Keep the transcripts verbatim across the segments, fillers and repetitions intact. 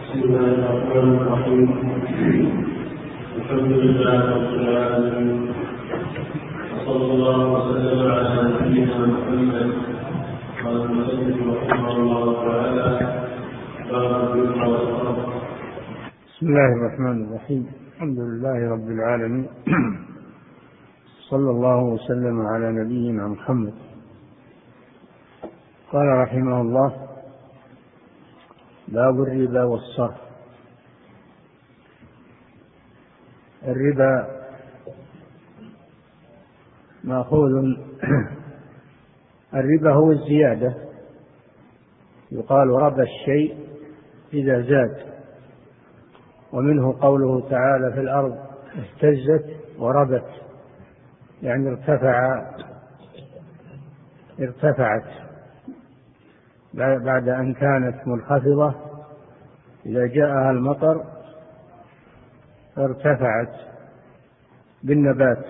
بسم الله الرحمن الرحيم. الحمد لله رب العالمين، وصلى الله وسلم على نبينا محمد. قال المسلم رحمه الله تعالى: باب البر والصبر. بسم الله الرحمن الرحيم. الحمد لله رب العالمين، صلى الله وسلم على نبينا محمد. قال رحمه الله: باب الربا والصرف. الربا مأخوذ الربا هو الزيادة، يقال ربى الشيء إذا زاد، ومنه قوله تعالى: في الأرض اهتزت وربت، يعني ارتفع ارتفعت بعد أن كانت منخفضة، إذا جاءها المطر ارتفعت بالنبات.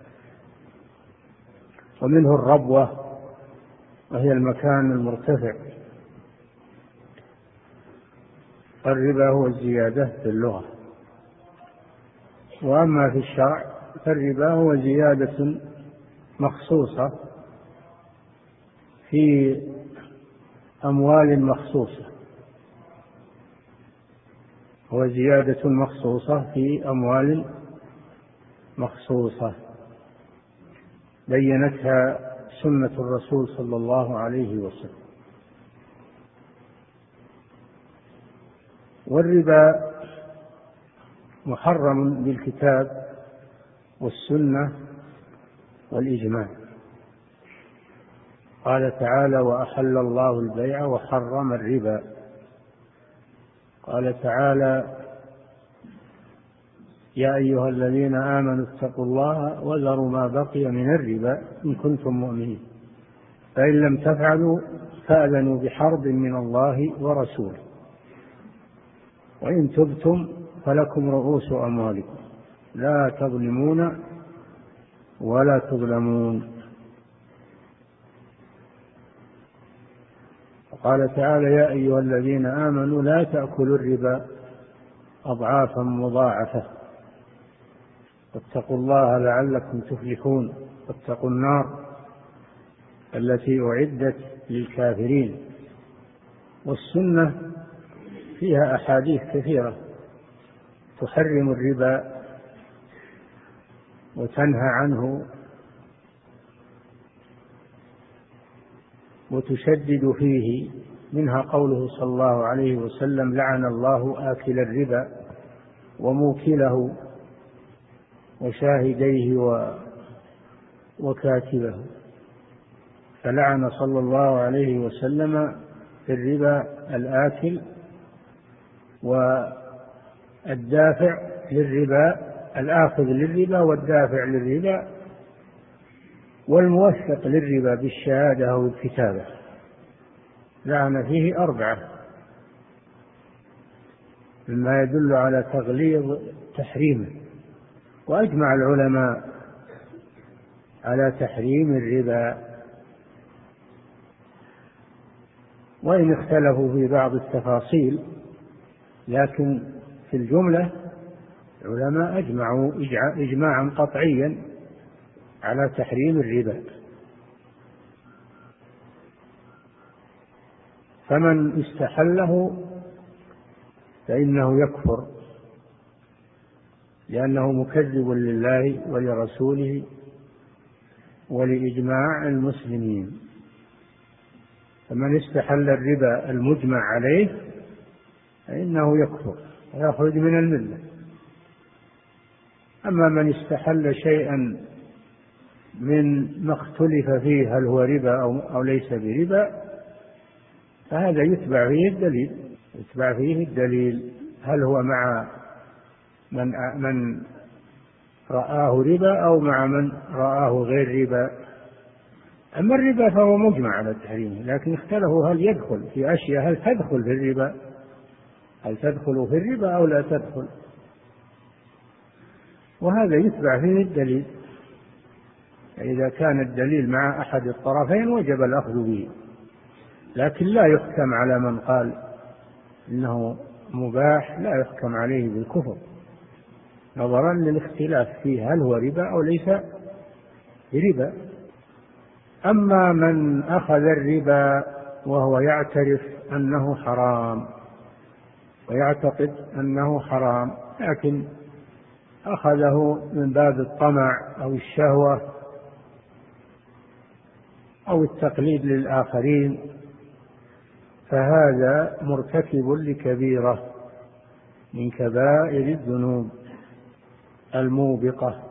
ومنه الربوة، وهي المكان المرتفع. الربا هو الزيادة في اللغة، وأما في الشرع فالربا هو زيادة مخصوصة في أموال مخصوصة، هو زيادة مخصوصة في أموال مخصوصة بينتها سنة الرسول صلى الله عليه وسلم. والربا محرم بالكتاب والسنة والإجماع. قال تعالى: وأحل الله البيع وحرم الربا. قال تعالى: يا أيها الذين آمنوا اتقوا الله وذروا ما بقي من الربا إن كنتم مؤمنين، فإن لم تفعلوا فأذنوا بحرب من الله ورسوله، وإن تبتم فلكم رؤوس أموالكم لا تظلمون ولا تظلمون. قال تعالى: يا أيها الذين آمنوا لا تأكلوا الربا أضعافا مضاعفة واتقوا الله لعلكم تفلحون، واتقوا النار التي أعدت للكافرين. والسنة فيها أحاديث كثيرة تحرم الربا وتنهى عنه وتشدد فيه، منها قوله صلى الله عليه وسلم: لعن الله آكل الربا وموكله وشاهديه وكاتبه. فلعن صلى الله عليه وسلم في الربا الآكل والدافع للربا، الآخذ للربا والدافع للربا والموثق للربا بالشهادة أو الكتابة. لعن فيه أربعة، مما يدل على تغليظ تحريمه. وأجمع العلماء على تحريم الربا، وإن اختلفوا في بعض التفاصيل، لكن في الجملة العلماء أجمعوا إجماعا قطعيا على تحريم الربا. فمن استحله فإنه يكفر، لأنه مكذب لله ولرسوله ولإجماع المسلمين. فمن استحل الربا المجمع عليه فإنه يكفر ويخرج من الملة. أما من استحل شيئا من ما اختلف فيه هل هو ربا أو ليس بربا، فهذا يتبع فيه الدليل يتبع فيه الدليل هل هو مع من من رآه ربا أو مع من رآه غير ربا. أما الربا فهو مجمع على تحريمه، لكن اختلفوا هل يدخل في أشياء، هل تدخل في الربا هل تدخل في الربا أو لا تدخل، وهذا يتبع فيه الدليل. فإذا كان الدليل مع أحد الطرفين وجب الأخذ به، لكن لا يحكم على من قال إنه مباح لا يحكم عليه بالكفر نظرا للاختلاف فيه هل هو ربا أو ليس بربا. أما من أخذ الربا وهو يعترف أنه حرام ويعتقد أنه حرام لكن أخذه من باب الطمع أو الشهوة أو التقليد للآخرين فهذا مرتكب لكبيرة من كبائر الذنوب الموبقة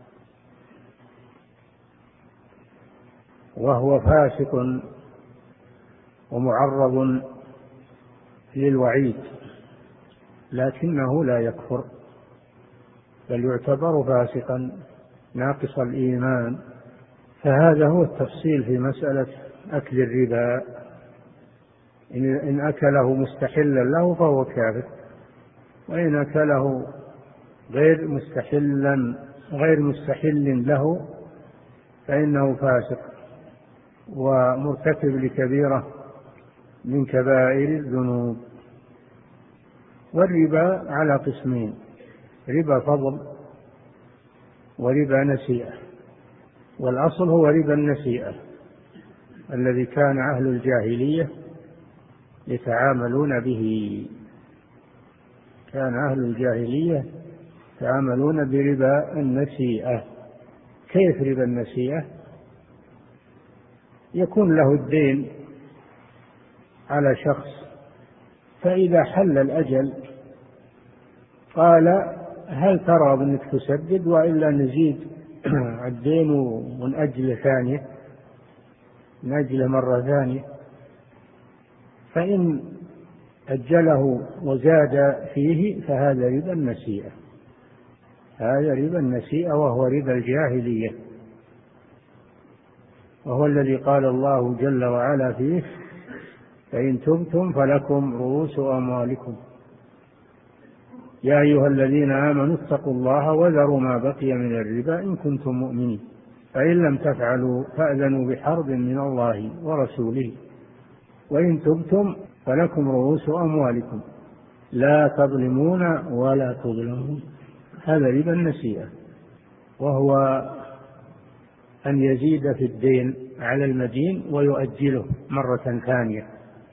وهو فاسق ومعرض للوعيد لكنه لا يكفر بل يعتبر فاسقا ناقص الإيمان. فهذا هو التفصيل في مسألة أكل الربا. إن أكله مستحلا له فهو كافر وإن أكله غير مستحلا غير مستحل له فإنه فاسق ومرتكب لكبيرة من كبائر الذنوب. والربا على قسمين: ربا فضل وربا نسيئة. والأصل هو ربا النسيئة الذي كان أهل الجاهلية يتعاملون به. كان أهل الجاهلية يتعاملون بربا النسيئة. كيف ربا النسيئة؟ يكون له الدين على شخص فإذا حل الأجل قال هل ترى بأنك تسدد وإلا نزيد الدين ونأجله ثانية نأجله مرة ثانية. فإن أجله وزاد فيه فهذا ربا النسيئة. هذا ربا النسيئة وهو ربا الجاهلية وهو الذي قال الله جل وعلا فيه: فإن تبتم فلكم رؤوس أموالكم يا أيها الذين آمنوا اتقوا الله وذروا ما بقي من الربا إن كنتم مؤمنين فإن لم تفعلوا فأذنوا بحرب من الله ورسوله وإن تبتم فلكم رؤوس أموالكم لا تظلمون ولا تظلمون. هذا ربا النسيئة وهو أن يزيد في الدين على المدين ويؤجله مرة ثانية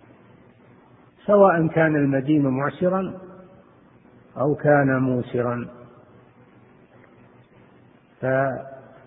سواء كان المدين معسرا أو كان موسرا. فربا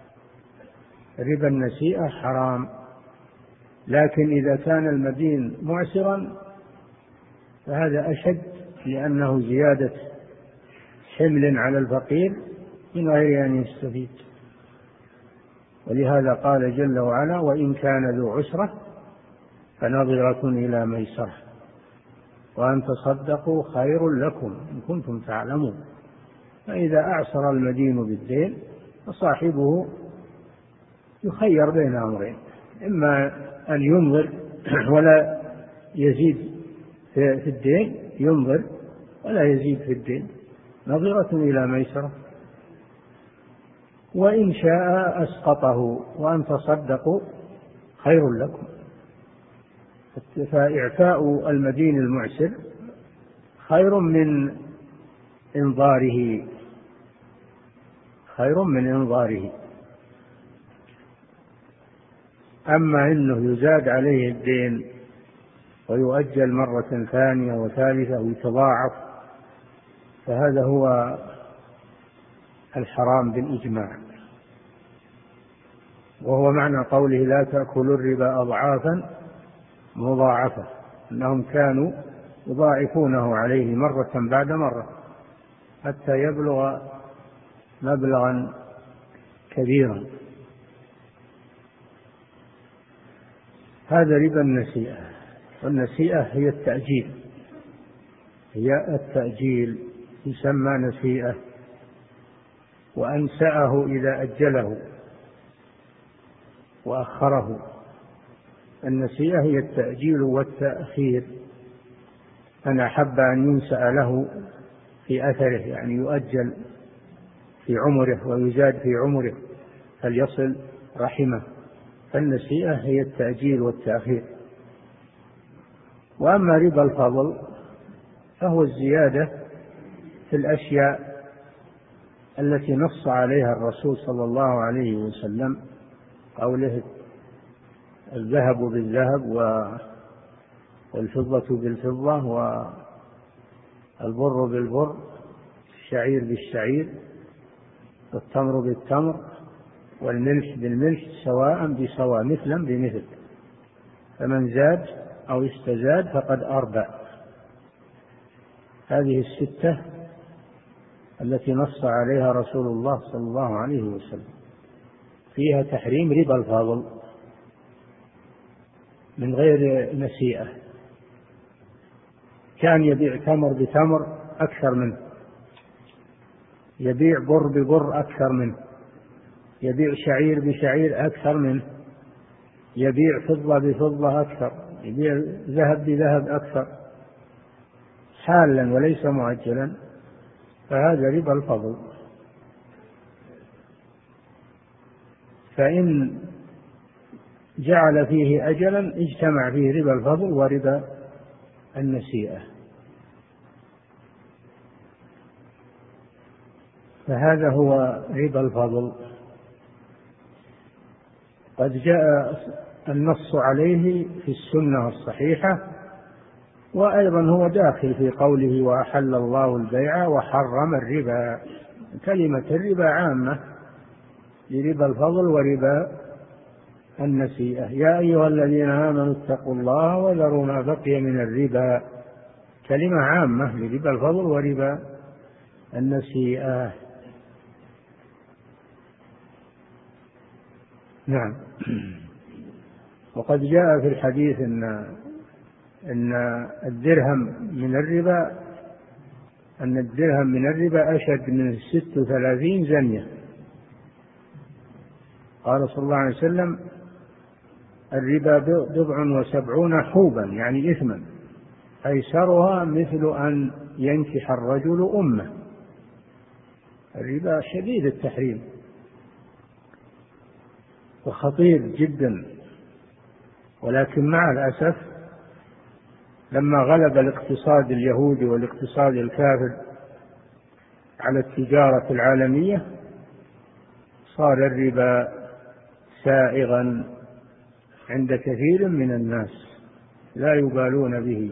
النسيئة حرام، لكن إذا كان المدين معسرا فهذا أشد لأنه زيادة حمل على الفقير من غير أن يستفيد. ولهذا قال جل وعلا: وإن كان ذو عسرة فنظرة إلى ميسرة وأن تصدقوا خير لكم إن كنتم تعلمون. فإذا أعسر المدين بالدين فصاحبه يخير بين أمرين: إما أن ينظر ولا يزيد في الدين، ينظر ولا يزيد في الدين نظرة إلى ميسرة، وإن شاء أسقطه وأن تصدقوا خير لكم. فإعفاء المدين المعسر خير من إنظاره خير من إنظاره. أما إنه يزاد عليه الدين ويؤجل مرة ثانية وثالثة ويتضاعف فهذا هو الحرام بالإجماع، وهو معنى قوله: لا تأكلوا الربا أضعافا مضاعفة، أنهم كانوا يضاعفونه عليه مرة بعد مرة حتى يبلغ مبلغا كبيرا. هذا ربا النسيئة. والنسيئة هي التأجيل هي التأجيل يسمى نسيئة. وأنسأه إذا أجله وأخره. النسيئة هي التأجيل والتأخير. من أحب أن ينسأ له في أثره يعني يؤجل في عمره ويزاد في عمره فليصل رحمه. فالنسيئة هي التأجيل والتأخير. وأما ربا الفضل فهو الزيادة في الأشياء التي نص عليها الرسول صلى الله عليه وسلم، قوله الذهب بالذهب والفضة بالفضة والبر بالبر، الشعير بالشعير، والتمر بالتمر، والملح بالملح، سواء بسواء، مثلا بمثل، فمن زاد أو استزاد فقد أربى. هذه الستة التي نص عليها رسول الله صلى الله عليه وسلم فيها تحريم ربا الفاضل من غير نسيئة. كان يبيع تمر بتمر أكثر منه، يبيع بر ببر أكثر منه، يبيع شعير بشعير أكثر منه، يبيع فضة بفضة أكثر، يبيع ذهب بذهب أكثر، حالا وليس مؤجلا، فهذا ربا الفضل. فإن جعل فيه أجلا اجتمع فيه ربا الفضل وربا النسيئة، فهذا هو ربا الفضل. قد جاء النص عليه في السنة الصحيحة، وأيضا هو داخل في قوله وأحل الله البيع وحرم الربا. كلمة الربا عامة لربا الفضل وربا النسيئة. يا أيها الذين آمنوا اتقوا الله وذروا ما بقي من الربا، كلمة عامة لربا الفضل وربا النسيئة. نعم. وقد جاء في الحديث إن أن الدرهم من الربا أن الدرهم من الربا أشد من ست وثلاثين زنية. قال صلى الله عليه وسلم الربا بضع وسبعون حوبا، يعني إثما، أيسرها مثل أن ينكح الرجل أمه. الربا شديد التحريم وخطير جدا، ولكن مع الأسف لما غلب الاقتصاد اليهودي والاقتصاد الكافر على التجارة العالمية صار الربا سائغا عند كثير من الناس لا يبالون به.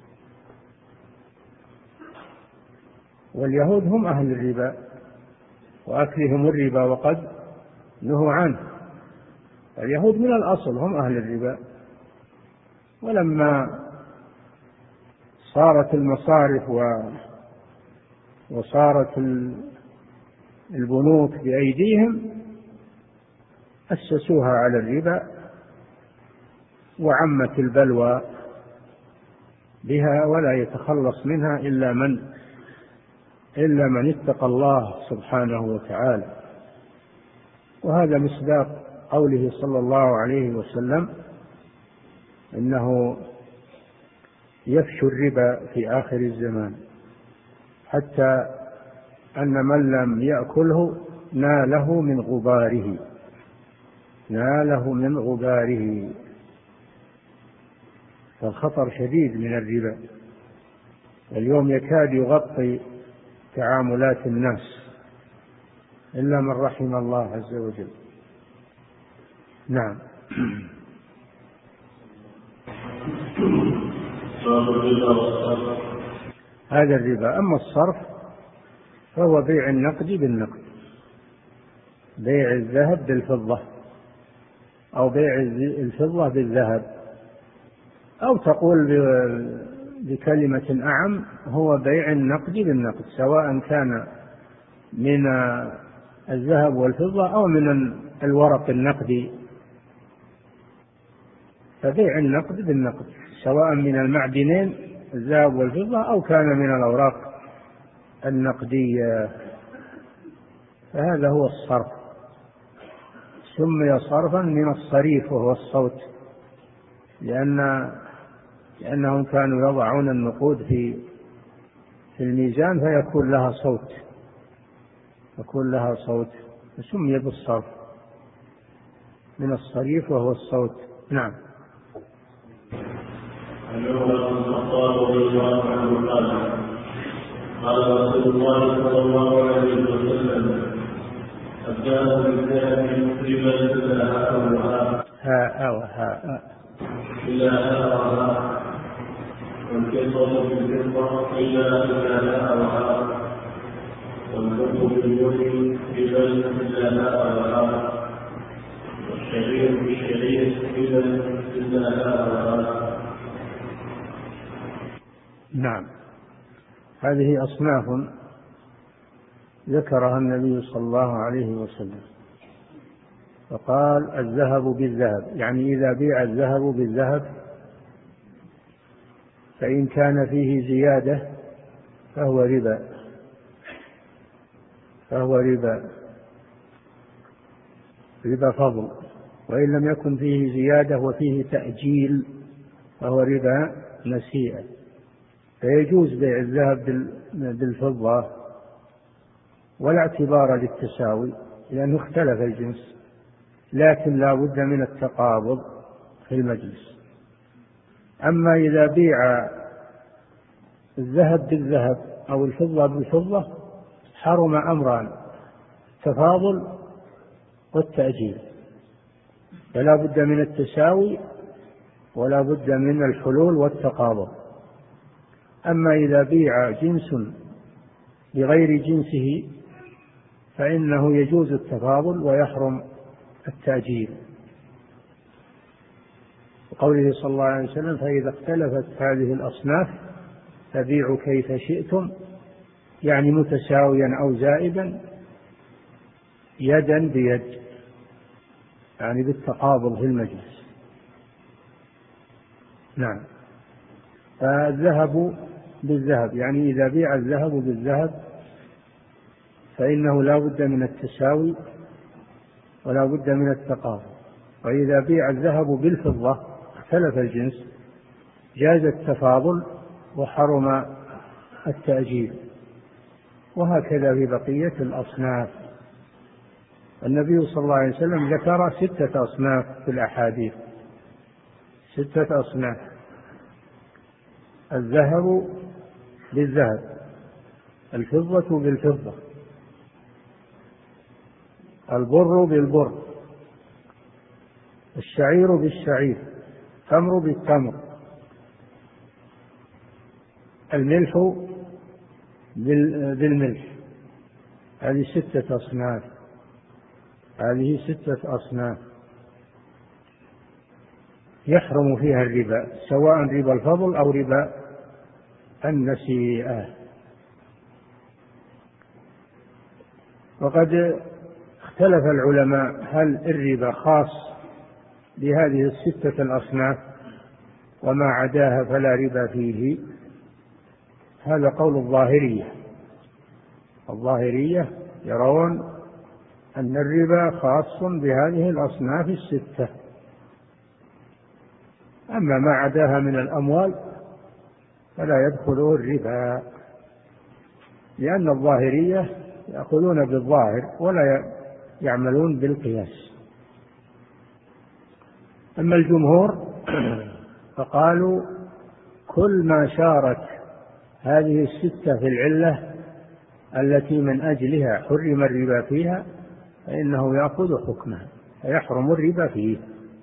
واليهود هم أهل الربا وأكلهم الربا وقد نهوا عنه. اليهود من الأصل هم أهل الربا، ولما صارت المصارف وصارت البنوك بأيديهم أسسوها على الربا، وعمت البلوى بها، ولا يتخلص منها إلا من إلا من اتقى الله سبحانه وتعالى. وهذا مصداق قوله صلى الله عليه وسلم إنه يفشو الربا في آخر الزمان حتى أن من لم يأكله ناله من غباره ناله من غباره فالخطر شديد من الربا. اليوم يكاد يغطي تعاملات الناس إلا من رحم الله عز وجل. نعم. هذا الربا. أما الصرف فهو بيع النقد بالنقد، بيع الذهب بالفضة أو بيع الفضة بالذهب، أو تقول بكلمة أعم هو بيع النقد بالنقد، سواء كان من الذهب والفضة أو من الورق النقدي. فبيع النقد بالنقد سواء من المعدنين الذهب والفضة أو كان من الأوراق النقدية، فهذا هو الصرف. سمي صرفا من الصريف وهو الصوت، لأن لأنهم كانوا يضعون النقود في في الميزان فيكون لها صوت يكون لها صوت فسمي بالصرف من الصريف وهو الصوت. نعم. عن عمر بن الخطاب رضي الله عنه قال قال رسول الله صلى الله عليه وسلم الذهب بالذهب ربا إلا هاء هاء وهاء إلا هاء والفضة بالفضة إلا إلا هاء وهاء والبر بالبر ربا إلا هاء وهاء والشعير بالشعير ربا إلا هاء وهاء. نعم، هذه أصناف ذكرها النبي صلى الله عليه وسلم، فقال الذهب بالذهب، يعني إذا بيع الذهب بالذهب فإن كان فيه زيادة فهو ربا فهو ربا ربا فضل، وإن لم يكن فيه زيادة وفيه تأجيل فهو ربا نسيئة. فيجوز بيع الذهب بالفضة ولا اعتبار للتساوي لأنه اختلف الجنس، لكن لا بد من التقابض في المجلس. أما إذا بيع الذهب بالذهب أو الفضة بالفضة حرم أمران: التفاضل والتأجيل، فلا بد من التساوي ولا بد من الحلول والتقابض. أما إذا بيع جنس بغير جنسه فإنه يجوز التفاضل ويحرم التأجيل، وقوله صلى الله عليه وسلم: فإذا اختلفت هذه الأصناف فبيعوا كيف شئتم، يعني متساويا أو زائدا يدا بيد، يعني بالتقابض في المجلس. نعم، فالذهب بالذهب يعني إذا بيع الذهب بالذهب فإنه لا بد من التساوي ولا بد من التقابض. وإذا بيع الذهب بالفضة اختلف الجنس جاز التفاضل وحرم التأجيل، وهكذا في بقية الأصناف. النبي صلى الله عليه وسلم ذكر ستة أصناف في الأحاديث، ستة أصناف: الذهب بالذهب، الفضة بالفضة، البر بالبر، الشعير بالشعير، التمر بالتمر، الملح بالملح. هذه ستة أصناف هذه ستة أصناف يحرم فيها الربا، سواء ربا الفضل أو ربا النسيئة. وقد اختلف العلماء هل الربا خاص بهذه الستة الأصناف وما عداها فلا ربا فيه. هذا قول الظاهرية. الظاهرية يرون أن الربا خاص بهذه الأصناف الستة، أما ما عداها من الأموال فلا يدخله الربا، لأن الظاهرية يأخذون بالظاهر ولا يعملون بالقياس. أما الجمهور فقالوا كل ما شارك هذه الستة في العلة التي من أجلها حرم الربا فيها فإنه يأخذ حكمها فيحرم الربا فيه.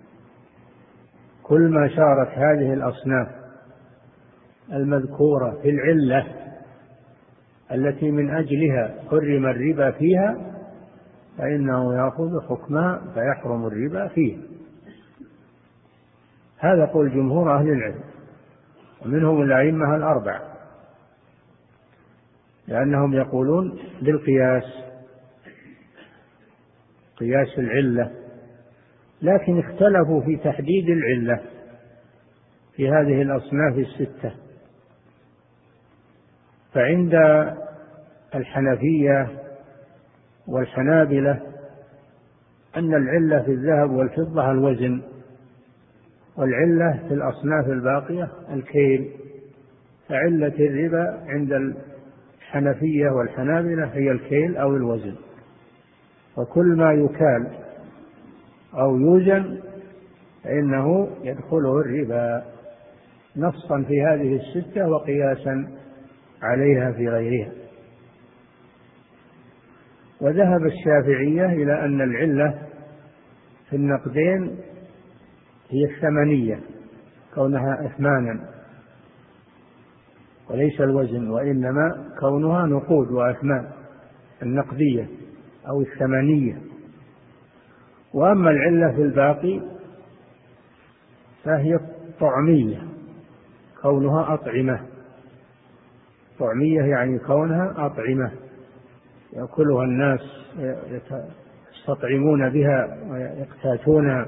كل ما شارك هذه الأصناف المذكورة في العلة التي من أجلها حرم الربا فيها فإنه يأخذ حكمها فيحرم الربا فيه. هذا قول جمهور أهل العلم، ومنهم الأئمة الأربعة، لأنهم يقولون بالقياس، قياس العلة، لكن اختلفوا في تحديد العلة في هذه الأصناف الستة. فعند الحنفية والحنابلة أن العلة في الذهب والفضة الوزن، والعلة في الأصناف الباقية الكيل. فعلة الربا عند الحنفية والحنابلة هي الكيل أو الوزن، وكل ما يكال أو يوزن فإنه يدخله الربا. نصا في هذه الستة وقياسا عليها في غيرها. وذهب الشافعية إلى أن العلة في النقدين هي الثمنية، كونها أثمانا وليس الوزن، وإنما كونها نقود وأثمان، النقدية أو الثمنية. وأما العلة في الباقي فهي الطعمية، كونها أطعمة. طعمية يعني كونها أطعمة يأكلها الناس، يستطعمون بها ويقتاتونها.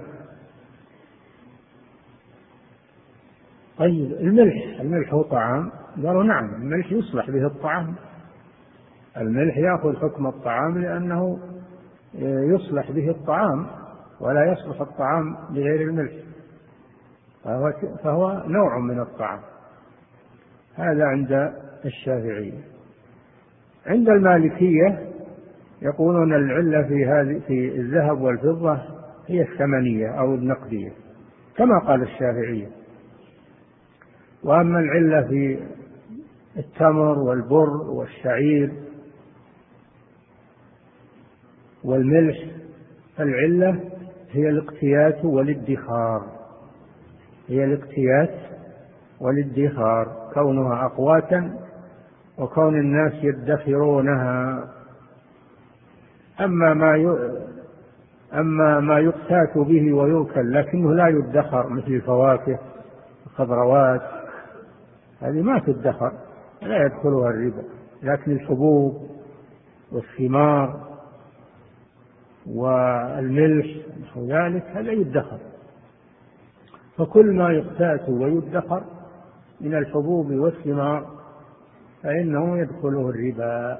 طيب الملح، الملح هو طعام؟ قالوا نعم، الملح يصلح به الطعام، الملح يأخذ حكم الطعام لأنه يصلح به الطعام، ولا يصلح الطعام بغير الملح، فهو, فهو نوع من الطعام. هذا عند الشافعية. عند المالكية يقولون العلة في هذه في الذهب والفضة هي الثمنية أو النقدية كما قال الشافعية. وأما العلة في التمر والبر والشعير والملح فالعلة هي الاقتيات والادخار، هي الاقتيات والادخار، كونها أقواتا وكون الناس يدخرونها. أما ما ي... أما ما يقتات به ويؤكل لكنه لا يدخر مثل الفواكه الخضروات، هذه ما تدخر لا يدخلها الربا، لكن الحبوب والثمار والملح وذلك هذا يدخر. فكل ما يقتات ويدخر من الحبوب والثمار فإنه يدخله الربا،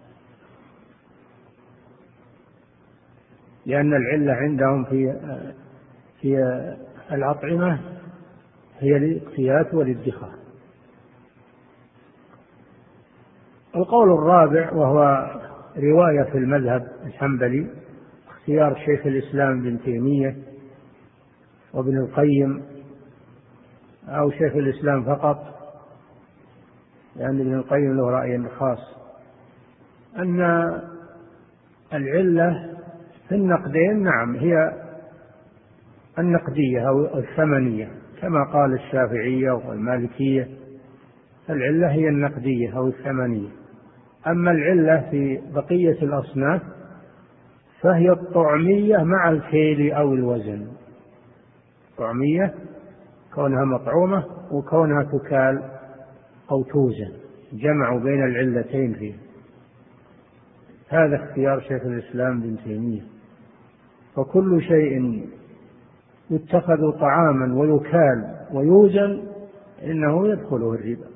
لأن العلة عندهم في في الأطعمة هي الاقتيات والادخار. القول الرابع وهو رواية في المذهب الحنبلي، اختيار شيخ الإسلام ابن تيمية وابن القيم أو شيخ الإسلام فقط، لأن ابن القيم له رأي خاص، أن العلة في النقدين نعم هي النقدية أو الثمنية كما قال الشافعية والمالكية، العلة هي النقدية أو الثمنية. أما العلة في بقية الأصناف فهي الطعمية مع الكيل أو الوزن، طعمية كونها مطعومة وكونها تكال أو توزن، جمعوا بين العلتين فيه. هذا اختيار شيخ الإسلام ابن تيمية. فكل شيء يتخذ طعاما ويكال ويوزن إنه يدخله الربا،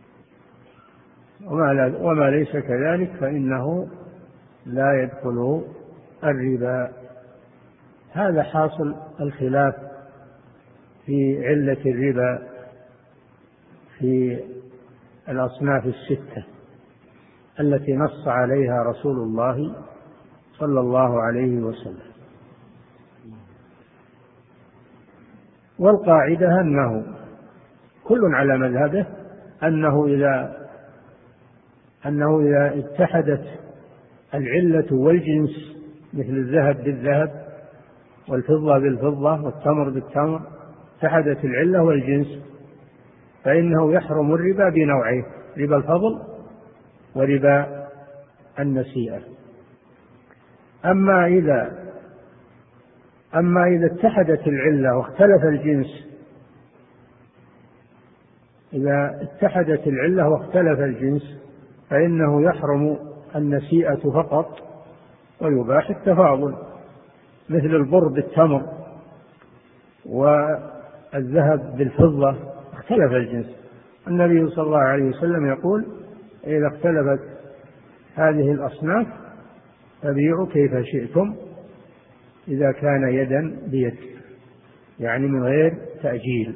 وما, وما ليس كذلك فإنه لا يدخله الربا. هذا حاصل الخلاف في علة الربا في الأصناف الستة التي نص عليها رسول الله صلى الله عليه وسلم. والقاعدة أنه كل على مذهبه أنه إذا أنه إذا اتحدت العلة والجنس مثل الذهب بالذهب والفضة بالفضة والتمر بالتمر، اتحدت العلة والجنس فإنه يحرم الربا بنوعين، ربا الفضل وربا النسيئة. أما إذا أما إذا اتحدت العلة واختلف الجنس، إذا اتحدت العلة واختلف الجنس فإنه يحرم النسيئة فقط ويباح التفاضل، مثل البر بالتمر والذهب بالفضة اختلف الجنس. النبي صلى الله عليه وسلم يقول إذا اختلفت هذه الأصناف فبيعوا كيف شئتم إذا كان يدا بيد، يعني من غير تأجيل.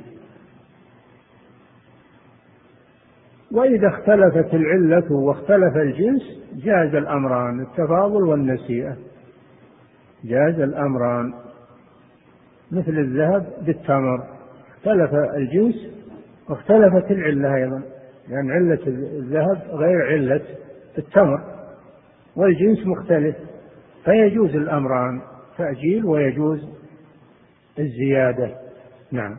وإذا اختلفت العلة واختلف الجنس جاز الأمران، التفاضل والنسيئة، جاز الأمران، مثل الذهب بالتمر اختلف الجنس واختلفت العلة أيضا، لأن علة الذهب غير علة التمر، والجنس مختلف، فيجوز الأمران، تأجيل ويجوز الزيادة. نعم.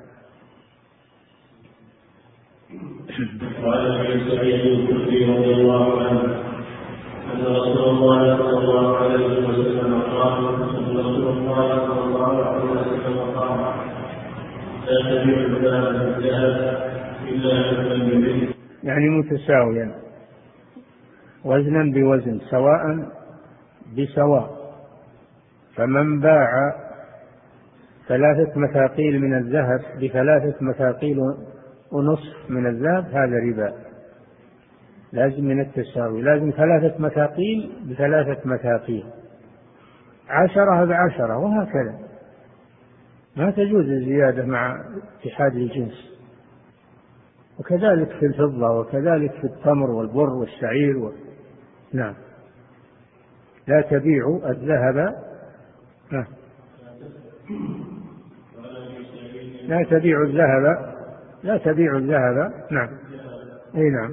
وعن ابي سعيد الخدري رضي الله عنه ان رسول الله صلى الله عليه وسلم قال رسول الله صلى الله عليه وسلم قال لا تبيع الذهب بالذهب الا مثلا به، يعني متساويا، وزنا بوزن، سواء بسواء. فمن باع ثلاثة مثاقيل من الذهب بثلاثة مثاقيل ونصف من الذهب هذا ربا، لازم من التساوي، لازم ثلاثة مثاقيل بثلاثة مثاقيل، عشرة بعشرة، وهكذا. ما تجوز الزيادة مع اتحاد الجنس. وكذلك في الفضة، وكذلك في التمر والبر والشعير و... نعم. لا تبيع الذهب آه. لا تبيع الذهب لا تبيع الذهب نعم اي نعم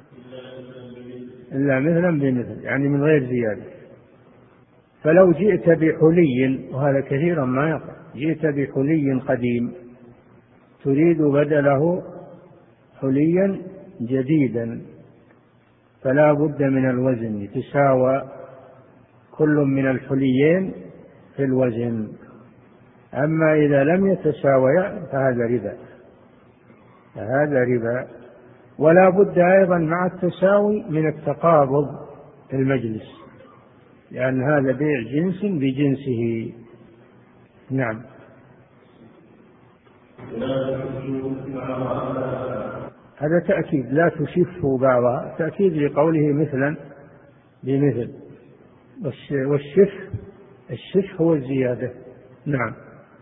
إلا مثلا بمثل، يعني من غير زيادة. فلو جئت بحلي، وهذا كثيرا ما يقع، جئت بحلي قديم تريد بدله حليا جديدا، فلا بد من الوزن، يتساوى كل من الحليين في الوزن. أما إذا لم يتساويا فهذا ربا، فهذا ربا. ولا بد أيضا مع التساوي من التقابض في المجلس، لأن هذا بيع جنس بجنسه. نعم. هذا تأكيد، لا تشفوا بعضها، تأكيد لقوله مثلا بمثل. والشف الشف هو الزيادة. نعم.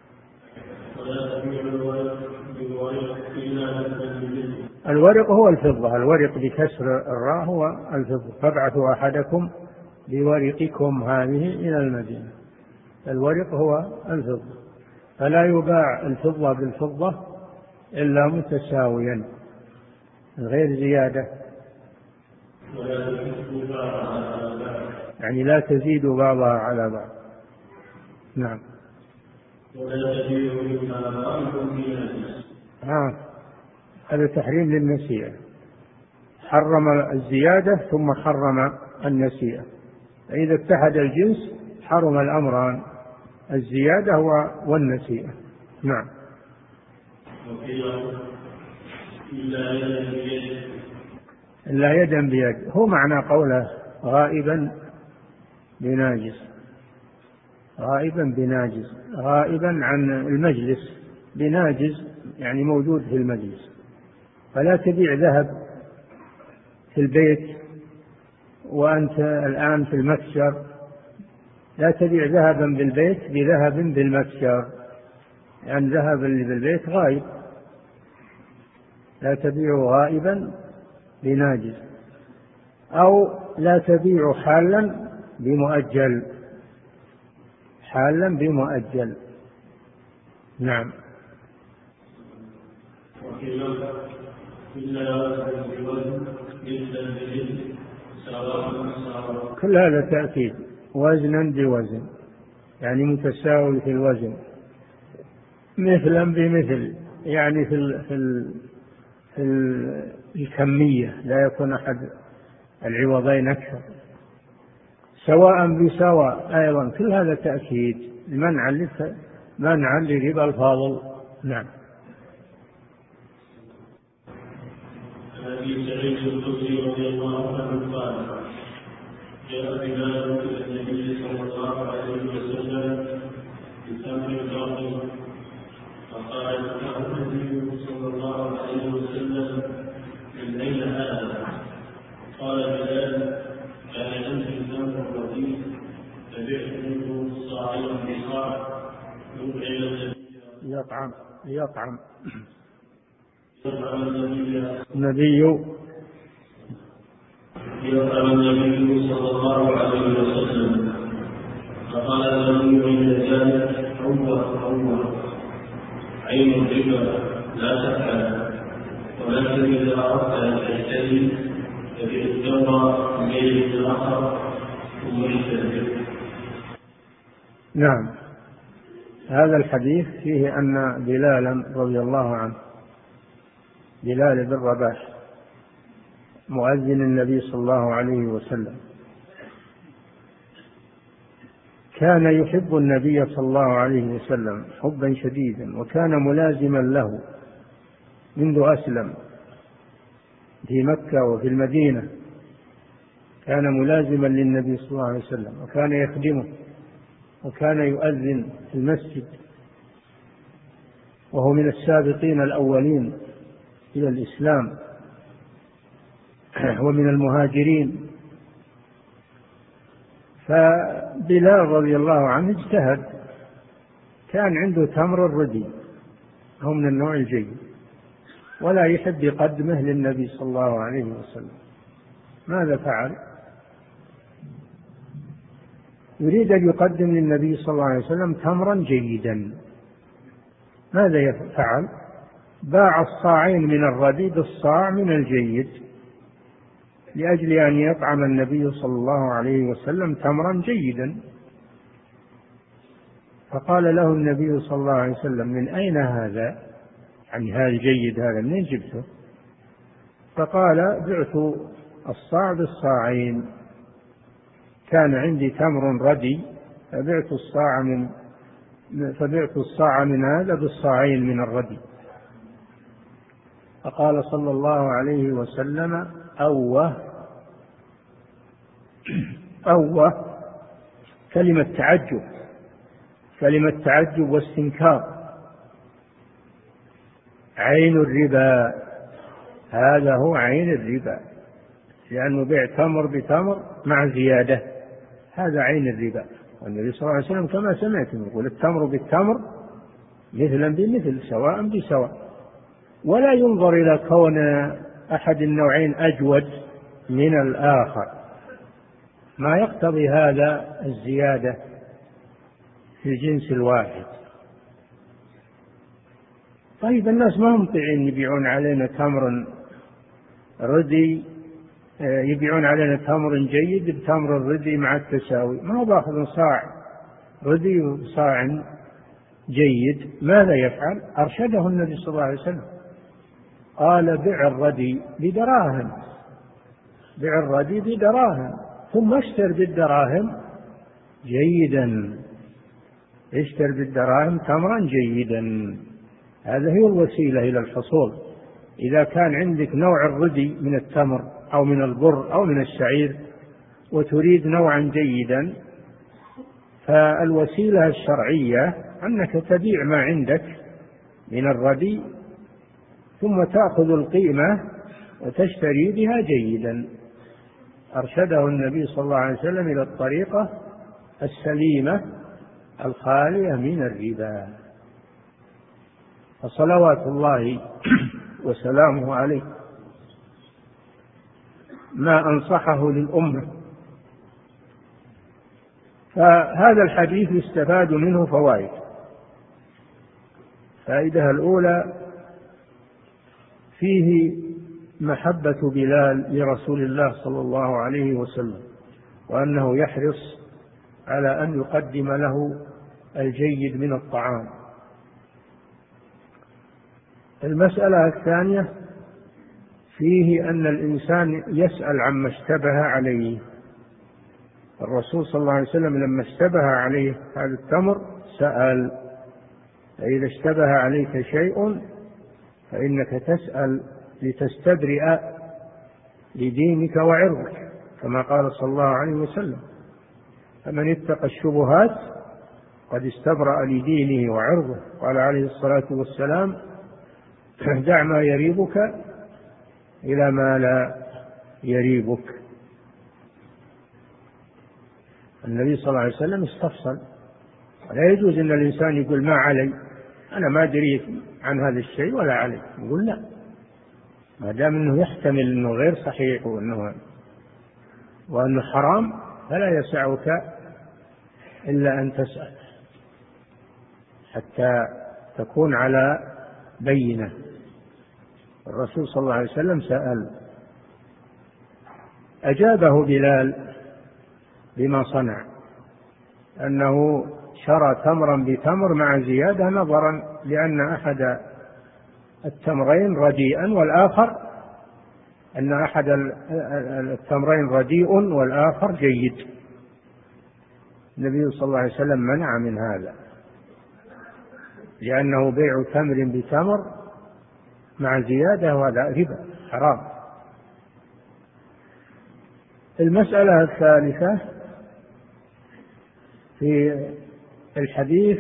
الورق هو الفضة، الورق بكسر الراء هو الفضة. فابعثوا أحدكم بورقكم هذه إلى المدينة. الورق هو الفضة، فلا يباع الفضة بالفضة إلا متساويا غير زيادة، يعني لا تزيد بعضها على بعض. نعم. ها هذا تحريم للنسيئة، حرم الزيادة ثم حرم النسيئة، فإذا اتحد الجنس حرم الأمران، الزيادة والنسيئة. نعم. إلا يدا بيد، هو معنى قوله غائبا بناجز، غائبا بناجز، غائبا عن المجلس، بناجز يعني موجود في المجلس. فلا تبيع ذهب في البيت وأنت الآن في المتجر، لا تبيع ذهبا بالبيت بذهب بالمتجر، لأن يعني ذهب اللي بالبيت غائب، لا تبيع غائبا بناجز. أو لا تبيع حالا بمؤجل، حالا بمؤجل. نعم. كل هذا تأكيد، وزنا بوزن، يعني متساوي في الوزن، مثلا بمثل، يعني في ال في ال في ال الكمية لا يكون أحد العوضين أكثر، سواء بسواء أيضا. كل هذا تأكيد منعا منعا لربا الفاضل. نعم. أبي سعيد الخدري رضي الله عنه قال جاء رجال إلى النبي صلى الله عليه وسلم بتمر باطل، فقال له النبي صلى الله عليه وسلم من أين هذا؟ قال بلال كان ينزل التمر الرديء فبعت منه صاعين بصاع يطعم يطعم يطعم النبي يطعم النبي صلى الله عليه وسلم، فقال النبي عند ذلك عوض عوض عين الربا لا تفعل، ولكن إذا أردت أن تشتري فبيع التمر من بيت الآخر ثم اشتري. نعم، هذا الحديث فيه أن بلالا رضي الله عنه، بلال بن رباح مؤذن النبي صلى الله عليه وسلم، كان يحب النبي صلى الله عليه وسلم حبا شديدا، وكان ملازما له منذ أسلم في مكة وفي المدينة، كان ملازما للنبي صلى الله عليه وسلم، وكان يخدمه، وكان يؤذن في المسجد، وهو من السابقين الأولين إلى الإسلام ومن المهاجرين. فبلال رضي الله عنه اجتهد، كان عنده تمر الردي، هو من النوع الجيد، ولا يحب يقدمه للنبي صلى الله عليه وسلم. ماذا فعل؟ يريد أن يقدم للنبي صلى الله عليه وسلم تمرا جيدا. ماذا فعل؟ باع الصاعين من الردي بالصاع من الجيد، لأجل أن يطعم النبي صلى الله عليه وسلم تمرا جيدا. فقال له النبي صلى الله عليه وسلم: من أين هذا؟ يعني هذا الجيد هذا منين جبته؟ فقال: بعت الصاع بالصاعين، كان عندي تمر ردي فبعت الصاع من فبعت الصاع من هذا بالصاعين من الردي. فقال صلى الله عليه وسلم: أوه أوه، كلمة تعجب، كلمة تعجب واستنكار. عين الربا، هذا هو عين الربا، لأنه بيع تمر بتمر مع زيادة، هذا عين الربا. والنبي صلى الله عليه وسلم كما سمعتم يقول: التمر بالتمر مثلا بمثل سواء بسواء. ولا ينظر إلى كون أحد النوعين أجود من الآخر، ما يقتضي هذا الزيادة في الجنس الواحد. طيب الناس ما هم طيعين يبيعون علينا تمر ردي، يبيعون علينا تمر جيد بتمر الردي مع التساوي، ما هو باخذ صاع ردي وصاع جيد. ماذا يفعل؟ أرشده النبي صلى الله عليه وسلم، قال: بع الردي بدراهم، بع الردي بدراهم، ثم اشتر بالدراهم جيدا، اشتر بالدراهم تمرا جيدا. هذا هي الوسيلة إلى الحصول. إذا كان عندك نوع الردي من التمر أو من البر أو من الشعير وتريد نوعا جيدا، فالوسيلة الشرعية أنك تبيع ما عندك من الردي ثم تأخذ القيمة وتشتري بها جيدا. أرشده النبي صلى الله عليه وسلم إلى الطريقة السليمة الخالية من الربا. فصلوات الله وسلامه عليه ما أنصحه للأمة. فهذا الحديث يستفاد منه فوائد. فائدة الأولى: فيه محبة بلال لرسول الله صلى الله عليه وسلم، وأنه يحرص على أن يقدم له الجيد من الطعام. المسألة الثانية: فيه أن الإنسان يسأل عما اشتبه عليه. الرسول صلى الله عليه وسلم لما اشتبه عليه هذا التمر سأل. فإذا اشتبه عليك شيء فإنك تسأل لتستبرئ لدينك وعرضك، كما قال صلى الله عليه وسلم: فمن اتقى الشبهات قد استبرأ لدينه وعرضه. قال عليه الصلاة والسلام: دع ما يريبك إلى ما لا يريبك. النبي صلى الله عليه وسلم استفصل. لا يجوز أن الإنسان يقول: ما علي، أنا ما دريت عن هذا الشيء ولا علي. يقول: لا، ما دام أنه يحتمل أنه غير صحيح وأنه, وأنه حرام فلا يسعك إلا أن تسأل حتى تكون على بينة. الرسول صلى الله عليه وسلم سأل، أجابه بلال بما صنع، أنه شرى تمرا بتمر مع زيادة نظرا لأن أحد التمرين رديئا والآخر أن أحد التمرين رديء والآخر جيد. النبي صلى الله عليه وسلم منع من هذا، لأنه بيع تمر بتمر مع زيادة وهذا ربا حرام. المسألة الثالثة في الحديث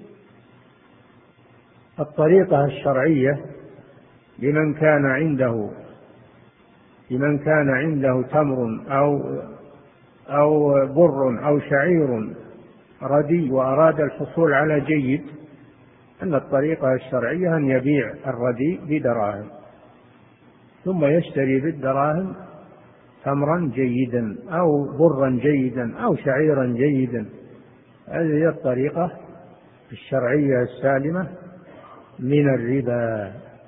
الطريقة الشرعية لمن كان عنده لمن كان عنده تمر أو أو بر أو شعير ردي وأراد الحصول على جيد، أن الطريقة الشرعية أن يبيع الردي بدراهم ثم يشتري بالدراهم تمرا جيدا أو برا جيدا أو شعيرا جيدا. هذه هي الطريقة الشرعية السالمة من الربا.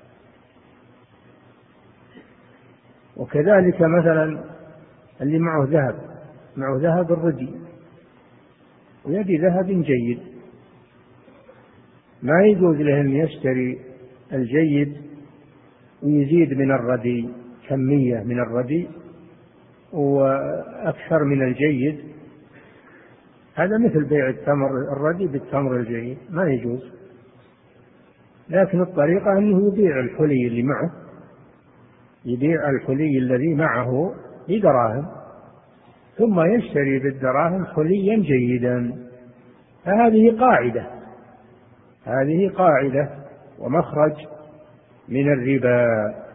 وكذلك مثلا اللي معه ذهب معه ذهب الردي ويبي ذهب جيد، ما يجوز له أن يشتري الجيد ويزيد من الردي كمية من الردي وأكثر من الجيد. هذا مثل بيع التمر الردي بالتمر الجيد، ما يجوز. لكن الطريقة أنه يبيع الحلي اللي معه يبيع الحلي الذي معه بدراهم ثم يشتري بالدراهم حليا جيدا. فهذه قاعدة هذه قاعدة ومخرج من الربا.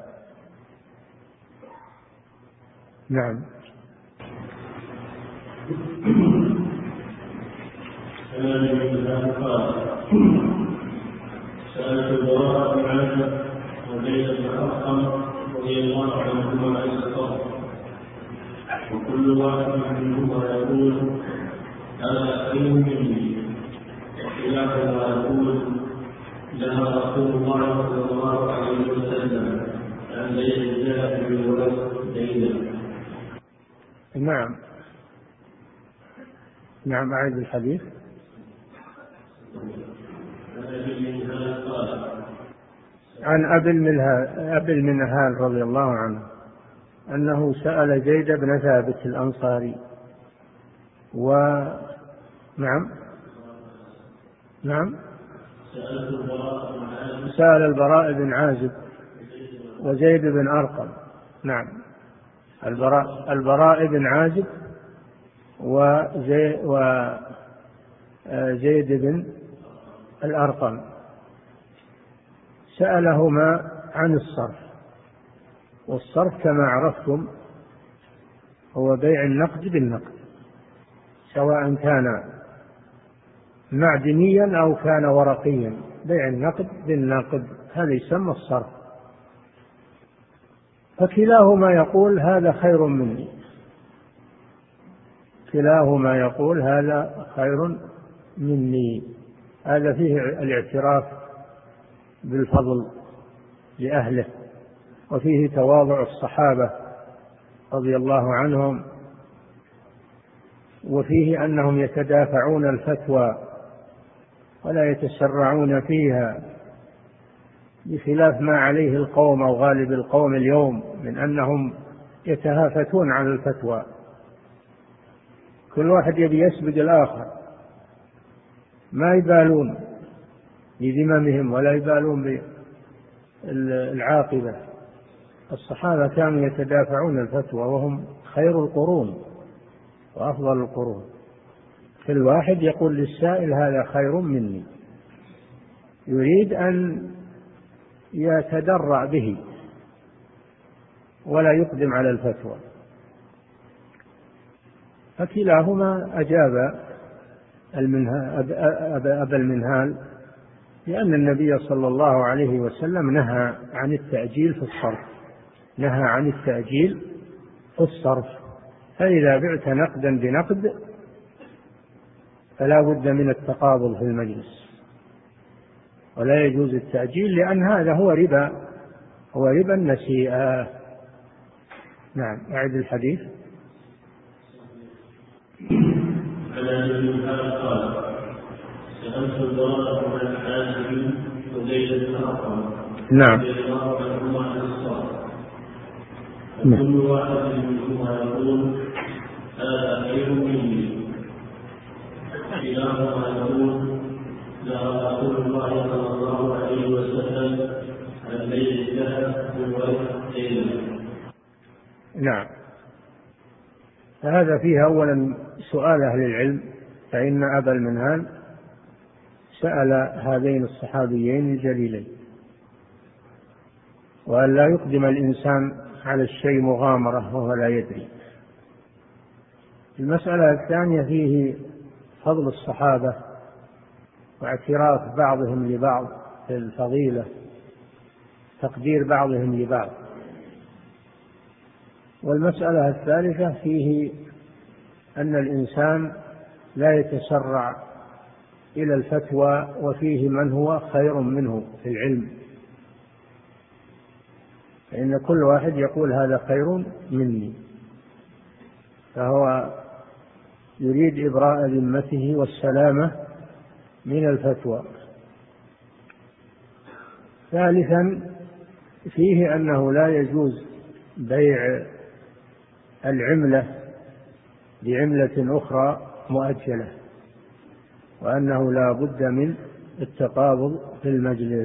نعم. سألت البراء بن عازب وزيد بن أرقم رضي الله عنهما عن الصبر، وكل واحد منهما يقول أنا خير مني، وخلافهما يقول لها رسول الله صلى الله عليه وسلم عن زيد الذهب بالولد زيدا. نعم نعم أعيد الحديث. عن أبي المنهال رضي الله عنه أنه سأل زيد بن ثابت الأنصاري و نعم نعم سأل البراء بن عازب وزيد بن أرقم. نعم البراء البراء بن عازب وزي وزيد بن الأرقم سألهما عن الصرف. والصرف كما عرفتم هو بيع النقد بالنقد، سواء كان معدنيا أو كان ورقيا. بيع النقد بالنقد هذا يسمى الصرف. فكلاهما يقول هذا خير مني كلاهما يقول هذا خير مني. هذا فيه الاعتراف بالفضل لأهله، وفيه تواضع الصحابة رضي الله عنهم، وفيه أنهم يتدافعون الفتوى ولا يتسرعون فيها، بخلاف ما عليه القوم أو غالب القوم اليوم من أنهم يتهافتون عن الفتوى، كل واحد يبي يسبق الآخر، ما يبالون بذممهم ولا يبالون بالعاقبة. الصحابة كانوا يتدافعون الفتوى وهم خير القرون وأفضل القرون. كل واحد يقول للسائل هذا خير مني، يريد أن يتدرع به ولا يقدم على الفتوى. فكلاهما أجاب أبا المنهال لأن النبي صلى الله عليه وسلم نهى عن التأجيل في الصرف نهى عن التأجيل في الصرف. فإذا بعت نقدا بنقد فلا بد من التقابض في المجلس، ولا يجوز التأجيل، لأن هذا هو ربا هو ربا النسيئة. نعم، أعد الحديث. قال سألت البراء بن الحازم وزيد بن أرقم نعم. رضي الله عنهما عن الصلاة، وكل واحد منهما يقول هذا خير مني، كلاهما يقول لا رسول الله صلى الله عليه وسلم عن بيع الذهب والورق ليلا. نعم. فهذا فيه أولا سؤال أهل العلم، فإن أبا المنهال سأل هذين الصحابيين الجليلين، وأن لا يقدم الإنسان على الشيء مغامرة وهو لا يدري. المسألة الثانية فيه فضل الصحابة واعتراف بعضهم لبعض في الفضيلة، تقدير بعضهم لبعض. والمسألة الثالثة فيه أن الإنسان لا يتسرع إلى الفتوى، وفيه من هو خير منه في العلم، فإن كل واحد يقول هذا خير مني، فهو يريد إبراء ذمته والسلامة من الفتوى. ثالثا فيه أنه لا يجوز بيع العملة بعملة أخرى مؤجلة، وأنه لا بد من التقابض في المجلس.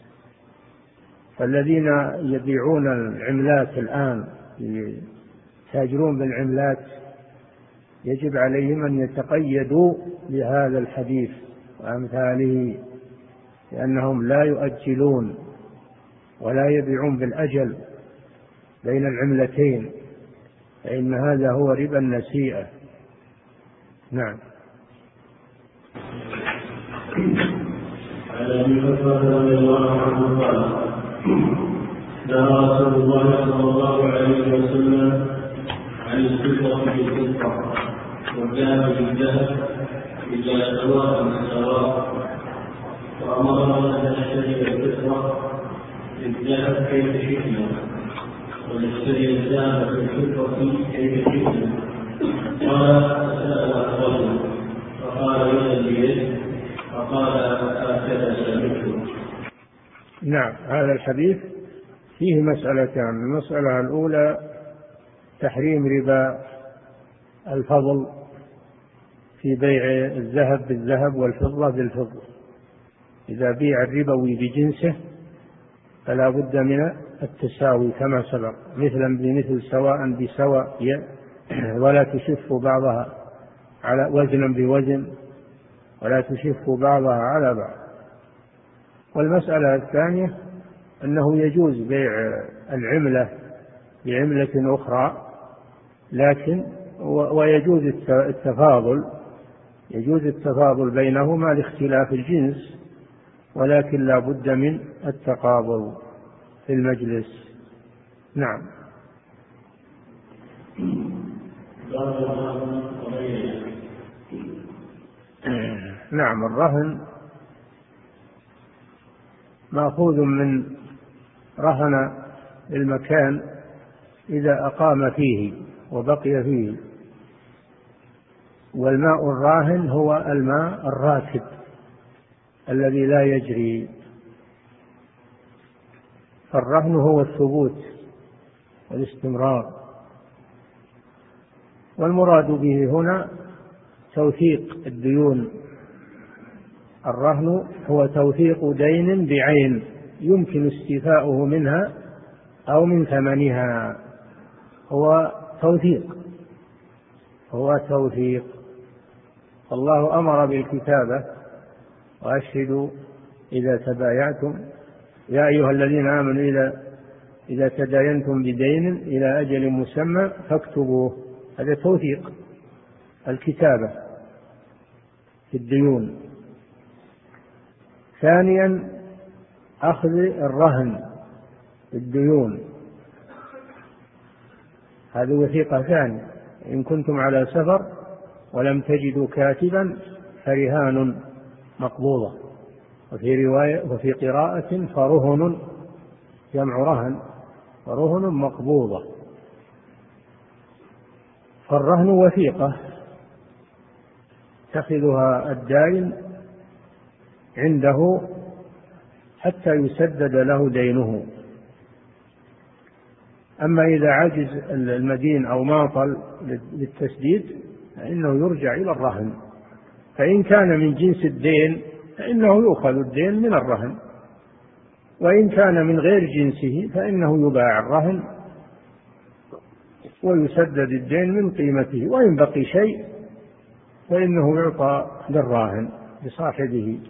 فالذين يبيعون العملات الآن يتاجرون بالعملات يجب عليهم أن يتقيدوا بهذا الحديث وأمثاله، لأنهم لا يؤجلون ولا يبيعون بالأجل بين العملتين، فإن هذا هو ربا النسيئة. نعم. عن ابي بكر رضي الله عنه قال نهى رسول الله صلى الله عليه وسلم عن الفضة بالفضة والذهب بالذهب إلا سواء سواء، وأمرنا أن نشتري الفضة بالذهب كيف شئنا ونشتري الذهب بالفضة كيف شئنا. قال فسأل الرجل فقال يدا بيد، فقال هكذا سمعت. نعم. هذا الحديث فيه مسألتان. المسألة الأولى تحريم ربا الفضل في بيع الذهب بالذهب والفضة بالفضة. إذا بيع الربوي بجنسه فلا بد من التساوي كما سبق، مثلا بمثل سواء بسواء، ولا تشف بعضها على وزنا بوزن، ولا تشف بعضها على بعض. والمسألة الثانية أنه يجوز بيع العملة بعملة أخرى، لكن ويجوز التفاضل، يجوز التفاضل بينهما لاختلاف الجنس، ولكن لا بد من التقابض في المجلس. نعم. نعم. الرهن مأخوذ من رهن المكان إذا أقام فيه وبقي فيه، والماء الراهن هو الماء الراكد الذي لا يجري. فالرهن هو الثبوت والاستمرار، والمراد به هنا توثيق الديون. الرهن هو توثيق دين بعين يمكن استيفاؤه منها أو من ثمنها، هو توثيق هو توثيق. الله أمر بالكتابة وأشهدوا إذا تبايعتم يا أيها الذين آمنوا إذا إذا تداينتم بدين إلى أجل مسمى فاكتبوه. هذا توثيق الكتابة في الديون. ثانيا أخذ الرهن في الديون، هذه وثيقة ثانية. إن كنتم على سفر ولم تجدوا كاتبا فرهان مقبوضة، وفي رواية وفي قراءة فرهن جمع رهن، ورهن مقبوضة. فالرهن وثيقة تأخذها الدائن عنده حتى يسدد له دينه. أما إذا عجز المدين أو ماطل للتسديد فإنه يرجع إلى الرهن، فإن كان من جنس الدين فإنه يؤخذ الدين من الرهن، وإن كان من غير جنسه فإنه يباع الرهن ويسدد الدين من قيمته، وإن بقي شيء فإنه يعطى للراهن لصاحبه.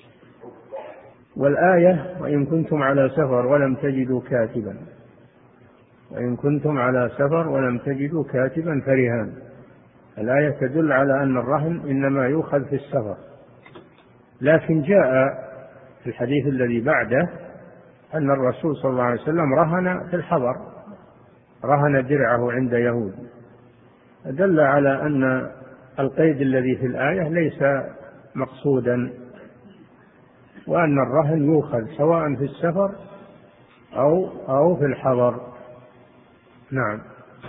والآية وإن كنتم على سفر ولم تجدوا كاتبا، وإن كنتم على سفر ولم تجدوا كاتبا فرهان. الآية تدل على أن الرهن إنما يؤخذ في السفر، لكن جاء في الحديث الذي بعده أن الرسول صلى الله عليه وسلم رهن في الحضر، رهن درعه عند يهود، دل على أن القيد الذي في الآية ليس مقصودا، وأن الرهن يؤخذ سواء في السفر أو أو في الحضر. نعم.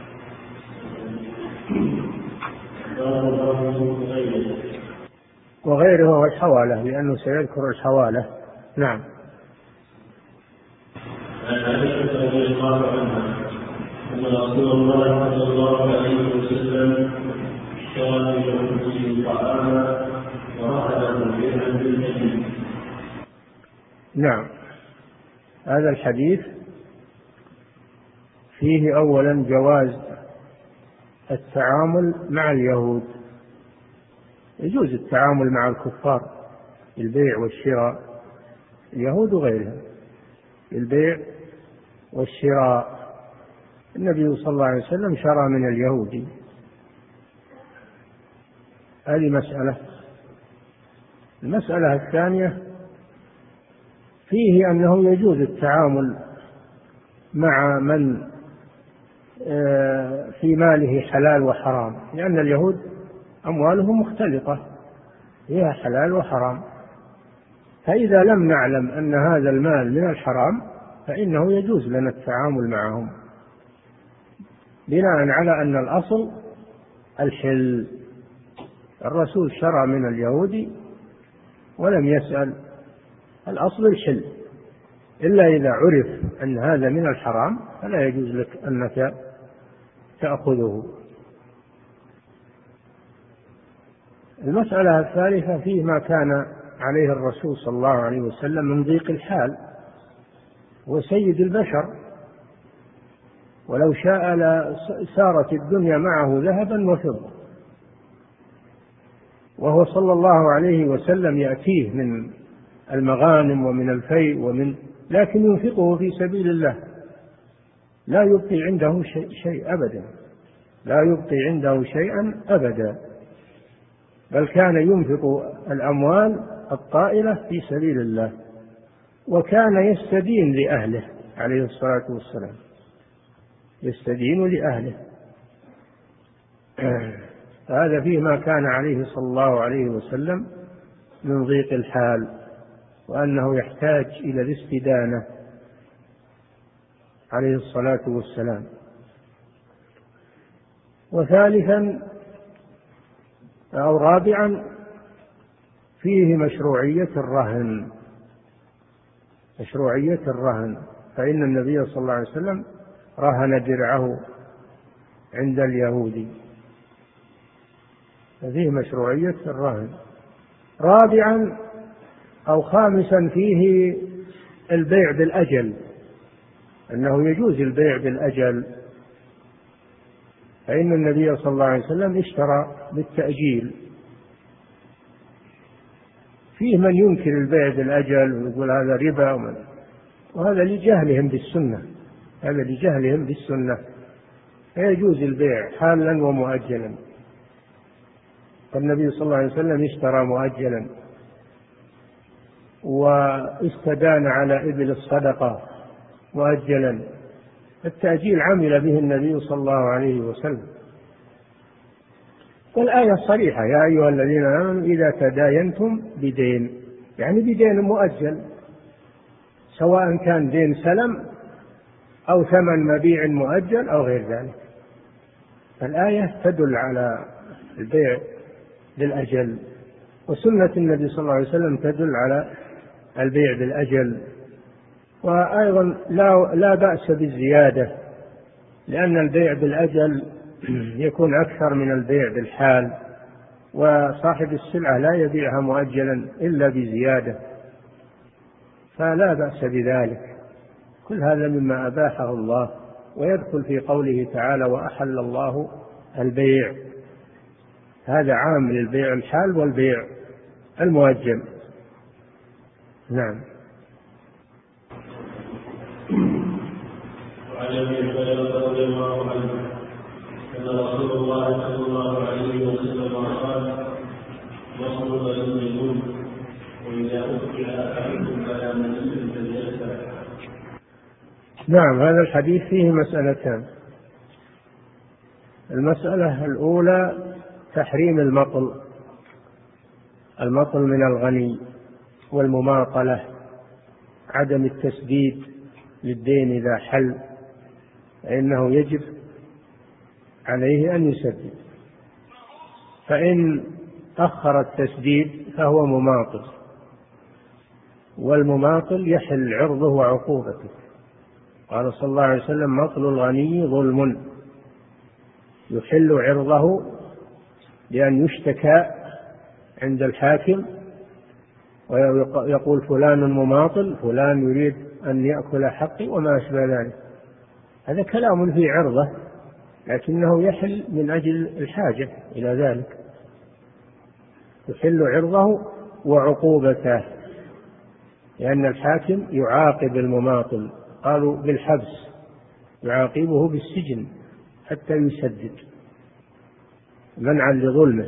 وغيره هو الحوالة، لأنه سيذكر الحوالة. نعم. عن عائشة رضي الله عنها أن رسول الله صلى الله عليه وسلم اشترى بيهودي طعاما ورهنه بها بالمدينة. نعم. هذا الحديث فيه أولا جواز التعامل مع اليهود، يجوز التعامل مع الكفار البيع والشراء، اليهود وغيرها البيع والشراء. النبي صلى الله عليه وسلم شرى من اليهود، هذه مسألة. المسألة الثانية فيه أنه يجوز التعامل مع من في ماله حلال وحرام، لأن اليهود أموالهم مختلطة فيها حلال وحرام، فإذا لم نعلم أن هذا المال من الحرام فإنه يجوز لنا التعامل معهم، بناء على أن الأصل الحل. الرسول شرى من اليهود ولم يسأل، الأصل الحل، إلا إذا عرف أن هذا من الحرام فلا يجوز لك أنك تأخذه. المسألة الثالثة فيه ما كان عليه الرسول صلى الله عليه وسلم من ضيق الحال، وسيد البشر، ولو شاء لسارت الدنيا معه ذهبا وفضة، وهو صلى الله عليه وسلم يأتيه من المغانم ومن الفيء ومن لكن ينفقه في سبيل الله، لا يبقي عنده شيء, شيء أبدا، لا يبقي عنده شيئا أبدا، بل كان ينفق الأموال الطائلة في سبيل الله، وكان يستدين لأهله عليه الصلاة والسلام، يستدين لأهله. هذا فيه ما كان عليه صلى الله عليه وسلم من ضيق الحال، وأنه يحتاج إلى الاستدانة عليه الصلاة والسلام. وثالثا أو رابعا فيه مشروعية الرهن، مشروعية الرهن، فإن النبي صلى الله عليه وسلم رهن درعه عند اليهود، فيه مشروعية الرهن. رابعا أو خامسا فيه البيع بالأجل، أنه يجوز البيع بالأجل، فإن النبي صلى الله عليه وسلم اشترى بالتأجيل. فيه من ينكر البيع بالأجل ويقول هذا ربا، وهذا لجهلهم بالسنة، هذا لجهلهم بالسنة، فيجوز البيع حالا ومؤجلا. فالنبي صلى الله عليه وسلم اشترى مؤجلا واستدان على إبل الصدقة مؤجلا، التأجيل عمل به النبي صلى الله عليه وسلم. والآية صريحة: يا أيها الذين آمنوا إذا تداينتم بدين، يعني بدين مؤجل، سواء كان دين سلم أو ثمن مبيع مؤجل أو غير ذلك. الآية تدل على البيع بالأجل، وسنة النبي صلى الله عليه وسلم تدل على البيع بالأجل. وأيضا لا, لا بأس بالزيادة، لأن البيع بالأجل يكون أكثر من البيع بالحال، وصاحب السلعة لا يبيعها مؤجلا إلا بزيادة، فلا بأس بذلك. كل هذا مما أباحه الله، ويدخل في قوله تعالى وأحل الله البيع، هذا عام للبيع الحال والبيع المؤجل. نعم. وعن ابي هريره رضي الله عنه ان رسول الله صلى الله عليه وسلم قال وصل للميمون واذا اكل احدكم فلا منزل فليسع. نعم، هذا الحديث فيه مسألتان. المسألة الأولى تحريم المطل، المطل من الغني، والمماطلة، عدم التسديد للدين إذا حل فإنه يجب عليه أن يسدد، فإن أخر التسديد فهو مماطل، والمماطل يحل عرضه وعقوبته. قال صلى الله عليه وسلم مطل الغني ظلم، يحل عرضه بأن يشتكى عند الحاكم ويقول فلان مماطل، فلان يريد أن يأكل حقي وما أشبه ذلك. هذا كلام في عرضه، لكنه يحل من أجل الحاجة إلى ذلك، يحل عرضه وعقوبته، لأن الحاكم يعاقب المماطل، قالوا بالحبس، يعاقبه بالسجن حتى يسدد منعا لظلمه.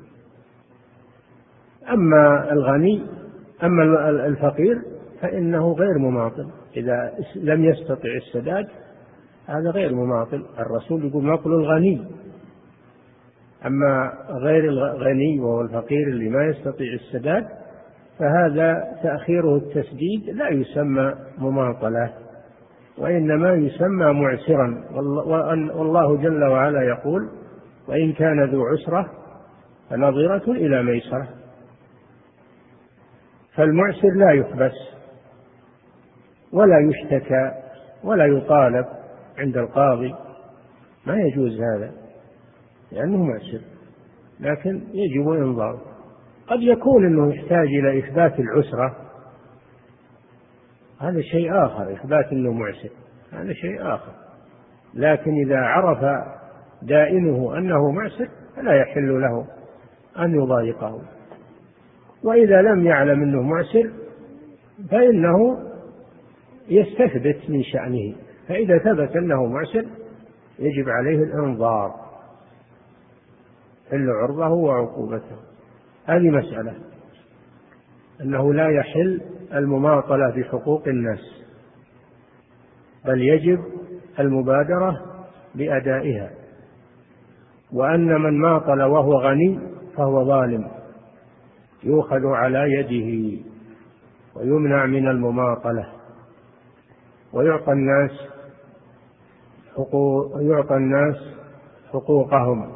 أما الغني أما الفقير فإنه غير مماطل، إذا لم يستطع السداد هذا غير مماطل. الرسول يقول مطل الغني، أما غير الغني وهو الفقير اللي ما يستطيع السداد فهذا تأخيره التسديد لا يسمى مماطلة، وإنما يسمى معسرا. والله جل وعلا يقول وإن كان ذو عسرة فنظرة إلى ميسرة. فالمعسر لا يحبس ولا يشتكى ولا يطالب عند القاضي، ما يجوز هذا لأنه معسر، لكن يجب إنظاره. قد يكون أنه يحتاج إلى إثبات العسرة، هذا شيء آخر، إثبات أنه معسر هذا شيء آخر، لكن إذا عرف دائنه أنه معسر فلا يحل له أن يضايقه. وإذا لم يعلم أنه معسر فإنه يستثبت من شأنه، فإذا ثبت أنه معسر يجب عليه الإنظار، حل عرضه وعقوبته. هذه مسألة، أنه لا يحل المماطلة بحقوق الناس، بل يجب المبادرة بأدائها، وأن من ماطل وهو غني فهو ظالم يؤخذ على يده ويمنع من المماطلة، ويعطى الناس حقوق يعطى الناس حقوقهم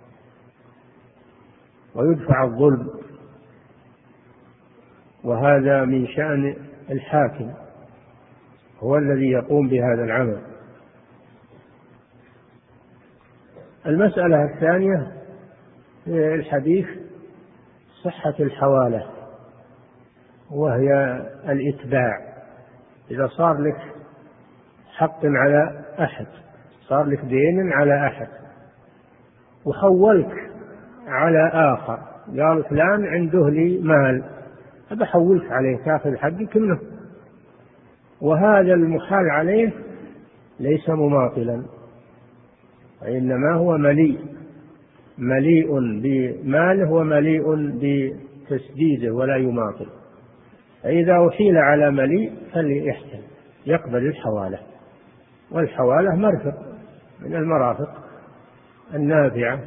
ويدفع الظلم، وهذا من شأن الحاكم، هو الذي يقوم بهذا العمل. المسألة الثانية في الحديث صحة الحوالة، وهي الإتباع. إذا صار لك حق على أحد، صار لك دين على أحد وحولك على آخر، قال فلان عنده لي مال أبى أحولك عليه تأخذ حقك منه، وهذا المحال عليه ليس مماطلا، وإنما هو مليء مليء بماله ومليء بتسديده ولا يماطل. فإذا أحيل على مليء فليحتل يقبل الحوالة، والحوالة مرفق من المرافق النافعة،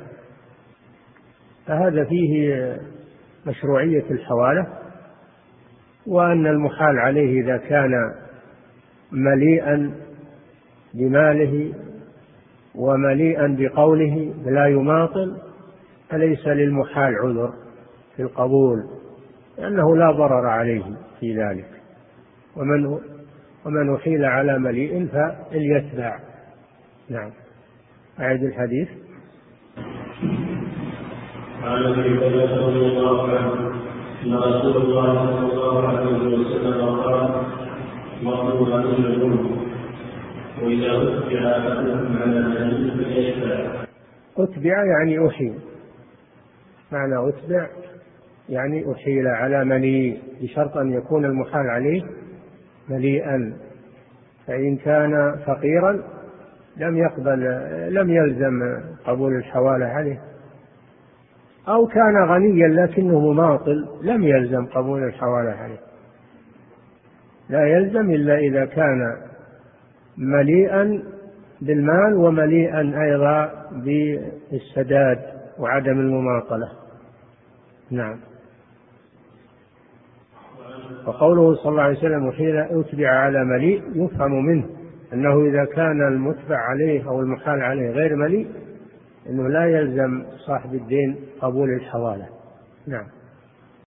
فهذا فيه مشروعية الحوالة، وأن المحال عليه إذا كان مليئا بماله ومليئا بقوله لا يماطل، فليس للمحال عذر في القبول، لأنه لا ضرر عليه في ذلك. ومن ومن أحيل على مليء فليتبع. نعم. أعد الحديث. عن ابي هريره رضي الله عنه ان رسول الله صلى الله عليه وسلم قال: مطلوب الجنون، واذا اتبع احدكم على مليء فليتبع. أتبع يعني أحيل، معنى أتبع يعني أحيل على مليء، بشرط أن يكون المحال عليه مليئا، فإن كان فقيرا لم يقبل لم يلزم قبول الحوالة عليه، أو كان غنيا لكنه مماطل لم يلزم قبول الحوالة عليه. لا يلزم إلا إذا كان مليئا بالمال ومليئا أيضا بالسداد وعدم المماطلة. نعم. وقوله صلى الله عليه وسلم حين أتبع على مليء يفهم منه أنه إذا كان المتبع عليه أو المحال عليه غير مليء أنه لا يلزم صاحب الدين قبول الحوالة. نعم.